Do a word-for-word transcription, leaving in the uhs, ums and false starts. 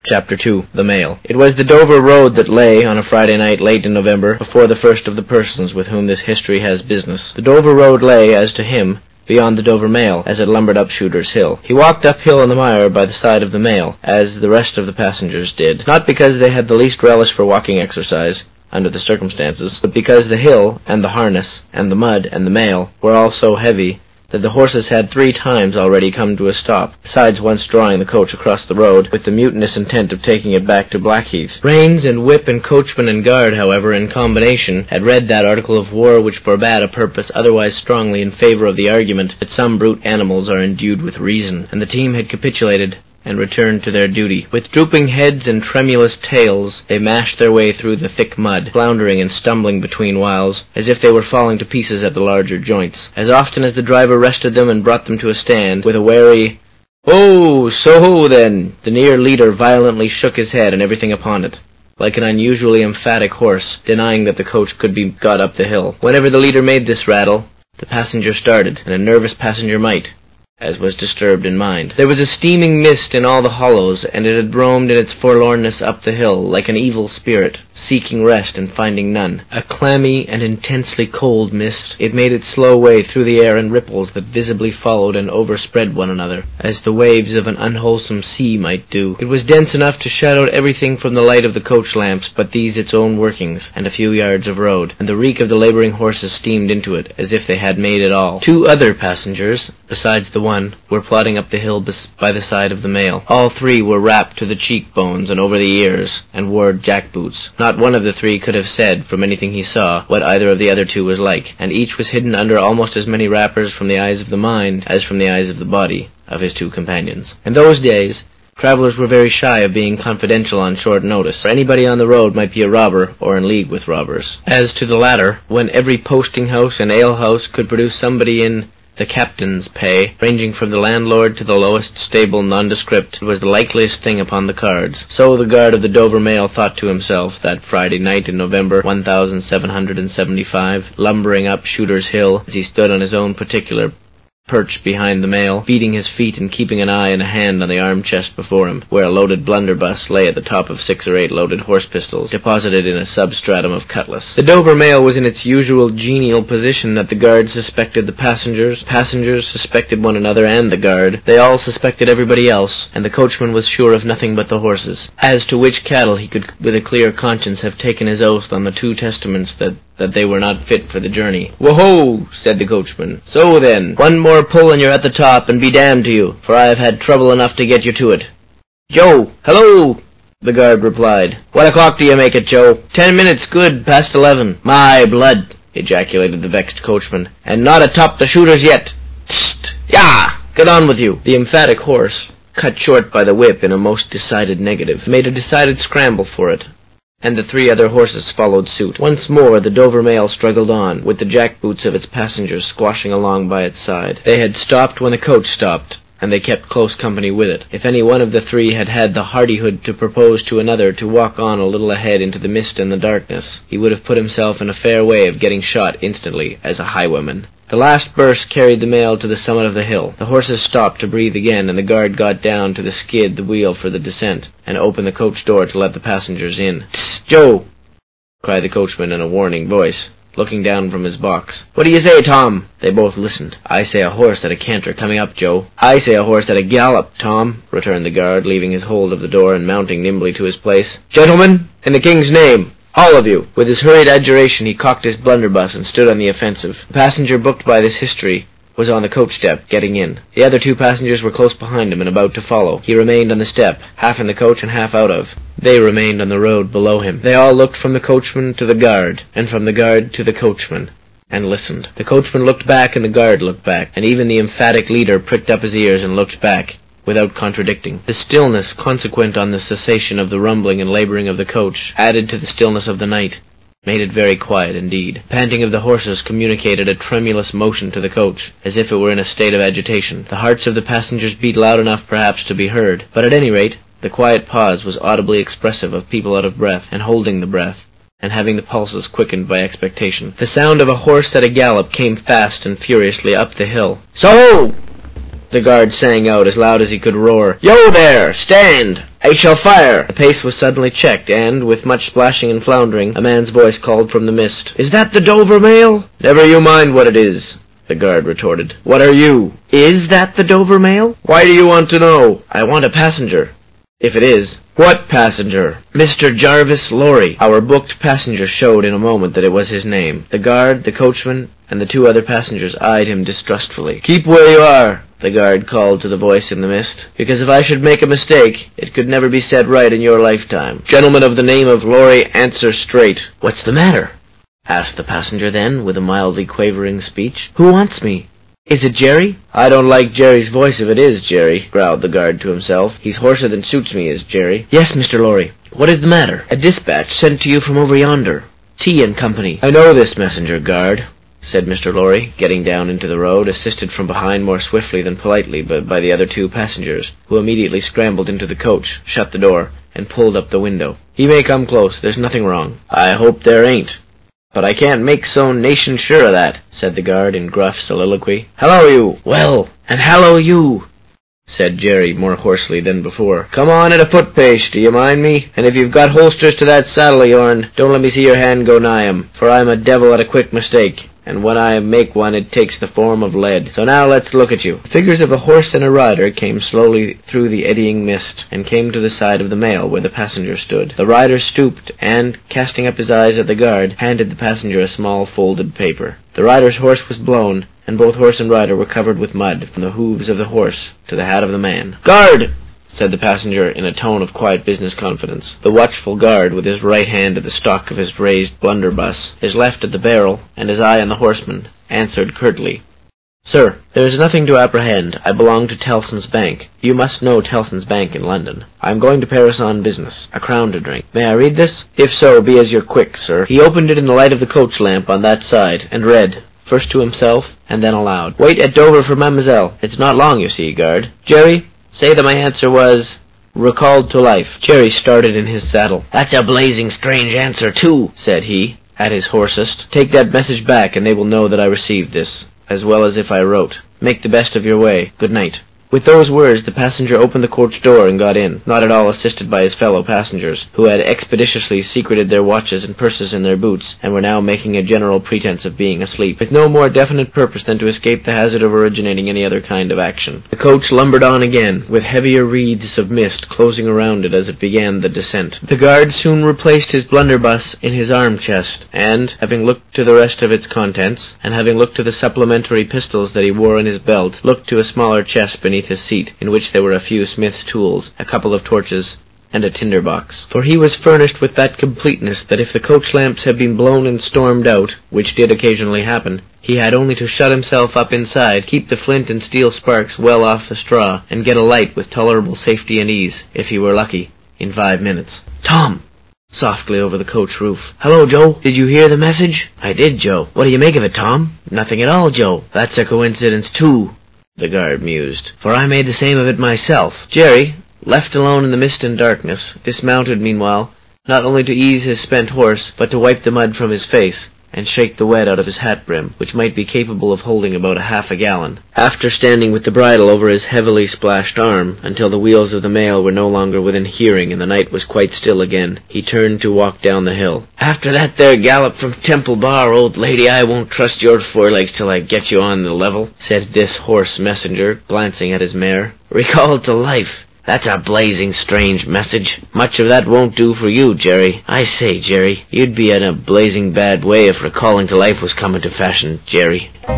Chapter two. The Mail. It was the Dover Road that lay, on a Friday night late in November, before the first of the persons with whom this history has business. The Dover Road lay, as to him, beyond the Dover Mail, as it lumbered up Shooter's Hill. He walked uphill in the mire by the side of the Mail, as the rest of the passengers did, not because they had the least relish for walking exercise, under the circumstances, but because the hill, and the harness, and the mud, and the Mail, were all so heavy that the horses had three times already come to a stop, besides once drawing the coach across the road, with the mutinous intent of taking it back to Blackheath. Reins and whip and coachman and guard, however, in combination, had read that article of war which forbade a purpose otherwise strongly in favour of the argument that some brute animals are endued with reason, and the team had capitulated and returned to their duty. With drooping heads and tremulous tails, they mashed their way through the thick mud, floundering and stumbling between whiles, as if they were falling to pieces at the larger joints. As often as the driver rested them and brought them to a stand, with a wary, "Oh, so then," the near leader violently shook his head and everything upon it, like an unusually emphatic horse, denying that the coach could be got up the hill. Whenever the leader made this rattle, the passenger started, and a nervous passenger might, as was disturbed in mind. There was a steaming mist in all the hollows, and it had roamed in its forlornness up the hill, like an evil spirit, seeking rest and finding none. A clammy and intensely cold mist. It made its slow way through the air in ripples that visibly followed and overspread one another, as the waves of an unwholesome sea might do. It was dense enough to shut out everything from the light of the coach lamps but these its own workings, and a few yards of road, and the reek of the labouring horses steamed into it, as if they had made it all. Two other passengers, besides the one, were plodding up the hill bes- by the side of the Mail. All three were wrapped to the cheekbones and over the ears, and wore jack-boots. Not one of the three could have said, from anything he saw, what either of the other two was like, and each was hidden under almost as many wrappers from the eyes of the mind as from the eyes of the body of his two companions. In those days, travellers were very shy of being confidential on short notice, for anybody on the road might be a robber or in league with robbers. As to the latter, when every posting-house and ale-house could produce somebody in the captain's pay, ranging from the landlord to the lowest stable nondescript, was the likeliest thing upon the cards. So the guard of the Dover Mail thought to himself that Friday night in November one thousand seven hundred seventy-five, lumbering up Shooter's Hill, as he stood on his own particular perch behind the Mail, beating his feet and keeping an eye and a hand on the arm chest before him, where a loaded blunderbuss lay at the top of six or eight loaded horse pistols, deposited in a substratum of cutlass. The Dover Mail was in its usual genial position that the guard suspected the passengers, passengers suspected one another and the guard, they all suspected everybody else, and the coachman was sure of nothing but the horses, as to which cattle he could with a clear conscience have taken his oath on the two testaments that that they were not fit for the journey. "Whoa-ho!" said the coachman. "So then, one more pull and you're at the top, and be damned to you, for I have had trouble enough to get you to it." "Joe! Hello!" the guard replied. "What o'clock do you make it, Joe?" "Ten minutes good past eleven." "My blood!" ejaculated the vexed coachman. "And not atop the Shooters yet! Tst! Yah! Get on with you!" The emphatic horse, cut short by the whip in a most decided negative, made a decided scramble for it, and the three other horses followed suit. Once more the Dover Mail struggled on, with the jack-boots of its passengers squashing along by its side. They had stopped when the coach stopped, and they kept close company with it. If any one of the three had had the hardihood to propose to another to walk on a little ahead into the mist and the darkness, he would have put himself in a fair way of getting shot instantly as a highwayman. The last burst carried the Mail to the summit of the hill. The horses stopped to breathe again, and the guard got down to the skid the wheel for the descent, and opened the coach door to let the passengers in. "Tss, Joe!" cried the coachman in a warning voice, looking down from his box. "What do you say, Tom?" They both listened. "I say a horse at a canter coming up, Joe." "I say a horse at a gallop, Tom," returned the guard, leaving his hold of the door and mounting nimbly to his place. "Gentlemen, in the King's name, all of you!" With his hurried adjuration he cocked his blunderbuss and stood on the offensive. The passenger booked by this history was on the coach step, getting in. The other two passengers were close behind him and about to follow. He remained on the step, half in the coach and half out of. They remained on the road below him. They all looked from the coachman to the guard, and from the guard to the coachman, and listened. The coachman looked back and the guard looked back, and even the emphatic leader pricked up his ears and looked back, without contradicting. The stillness consequent on the cessation of the rumbling and labouring of the coach, added to the stillness of the night, made it very quiet indeed. The panting of the horses communicated a tremulous motion to the coach, as if it were in a state of agitation. The hearts of the passengers beat loud enough perhaps to be heard, but at any rate the quiet pause was audibly expressive of people out of breath, and holding the breath, and having the pulses quickened by expectation. The sound of a horse at a gallop came fast and furiously up the hill. "So!" the guard sang out as loud as he could roar. "Yo there! Stand! I shall fire!" The pace was suddenly checked, and, with much splashing and floundering, a man's voice called from the mist, "Is that the Dover mail?" "Never you mind what it is," the guard retorted. "What are you?" "Is that the Dover mail?" "Why do you want to know?" "I want a passenger." "If it is." "What passenger?" "Mister Jarvis Lorry." Our booked passenger showed in a moment that it was his name. The guard, the coachman, and the two other passengers eyed him distrustfully. "Keep where you are," the guard called to the voice in the mist, "because if I should make a mistake, it could never be set right in your lifetime. Gentlemen of the name of Lorry, answer straight." "What's the matter?" asked the passenger then, with a mildly quavering speech. "Who wants me? Is it Jerry?" "I don't like Jerry's voice if it is Jerry," growled the guard to himself. "He's hoarser than suits me, is Jerry." "Yes, Mister Lorry. What is the matter?" "A dispatch sent to you from over yonder. T and Company." "I know this messenger, guard," said Mister Lorry, getting down into the road, assisted from behind more swiftly than politely but by the other two passengers, who immediately scrambled into the coach, shut the door, and pulled up the window. "He may come close. There's nothing wrong." "I hope there ain't. But I can't make so nation sure of that," said the guard in gruff soliloquy. "Hello, you!" "Well, and hello, you!" said Jerry more hoarsely than before. "Come on at a foot pace, do you mind me? And if you've got holsters to that saddle of yourn, don't let me see your hand go nigh 'em, for I'm a devil at a quick mistake, and when I make one it takes the form of lead. So now let's look at you." The figures of a horse and a rider came slowly through the eddying mist, and came to the side of the mail where the passenger stood. The rider stooped, and, casting up his eyes at the guard, handed the passenger a small folded paper. The rider's horse was blown, and both horse and rider were covered with mud, from the hooves of the horse to the hat of the man. "Guard!" said the passenger in a tone of quiet business confidence. The watchful guard, with his right hand at the stock of his raised blunderbuss, his left at the barrel, and his eye on the horseman, answered curtly, "Sir, there is nothing to apprehend. I belong to Tellson's Bank. You must know Tellson's Bank in London. I am going to Paris on business. A crown to drink. May I read this? If so, be as you're quick, sir." He opened it in the light of the coach lamp on that side, and read, first to himself, and then aloud. "Wait at Dover for Mademoiselle. It's not long, you see, guard. Jerry, say that my answer was recalled to life." Jerry started in his saddle. "That's a blazing strange answer, too," said he, at his hoarsest. "Take that message back, and they will know that I received this, as well as if I wrote. Make the best of your way. Good night." With those words, the passenger opened the coach door and got in, not at all assisted by his fellow passengers, who had expeditiously secreted their watches and purses in their boots, and were now making a general pretense of being asleep, with no more definite purpose than to escape the hazard of originating any other kind of action. The coach lumbered on again, with heavier wreaths of mist closing around it as it began the descent. The guard soon replaced his blunderbuss in his arm-chest, and, having looked to the rest of its contents, and having looked to the supplementary pistols that he wore in his belt, looked to a smaller chest beneath his seat, in which there were a few smith's tools, a couple of torches, and a tinder box. For he was furnished with that completeness that if the coach lamps had been blown and stormed out, which did occasionally happen, he had only to shut himself up inside, keep the flint and steel sparks well off the straw, and get a light with tolerable safety and ease, if he were lucky, in five minutes. "Tom!" softly over the coach roof. "Hello, Joe. Did you hear the message?" "I did, Joe." "What do you make of it, Tom?" "Nothing at all, Joe." "That's a coincidence, too," the guard mused, "for I made the same of it myself." Jerry, left alone in the mist and darkness, dismounted meanwhile, not only to ease his spent horse, but to wipe the mud from his face, and shake the wet out of his hat brim, which might be capable of holding about a half a gallon. After standing with the bridle over his heavily splashed arm, until the wheels of the mail were no longer within hearing and the night was quite still again, he turned to walk down the hill. "After that there gallop from Temple Bar, old lady, I won't trust your forelegs till I get you on the level," said this hoarse messenger, glancing at his mare. "Recalled to life. That's a blazing strange message. Much of that won't do for you, Jerry. I say, Jerry, you'd be in a blazing bad way if recalling to life was coming to fashion, Jerry."